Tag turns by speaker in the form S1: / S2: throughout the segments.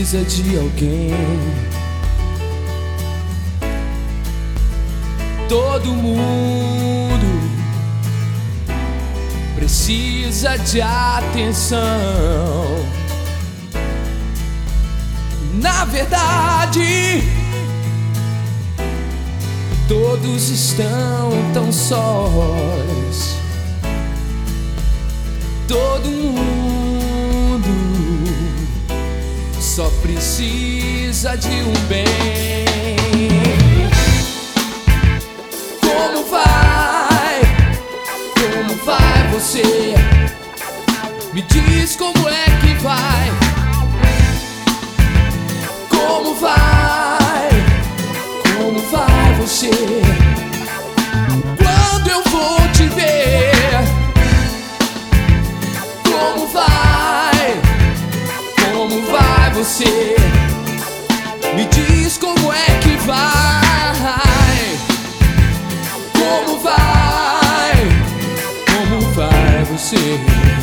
S1: precisa de alguém. Todo mundo precisa de atenção. Na verdade, todos estão tão sós. Todo mundo só precisa de um bem. Como vai? Como vai você? Me diz como é que vai. Como vai? Como vai você? Quando eu vou te ver? Como vai? Como vai você? Me diz como é que vai. Como vai? Como vai você?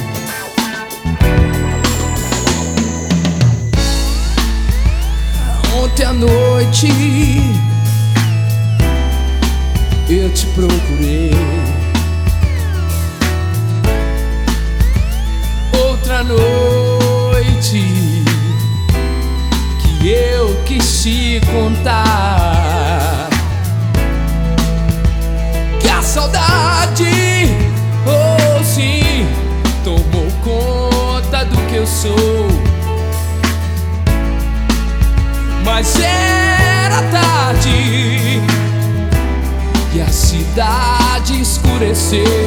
S1: Ontem à noite eu te procurei. Outra noite que eu quis te contar que a saudade, oh sim, tomou conta do que eu sou. Mas era tarde e a cidade escureceu.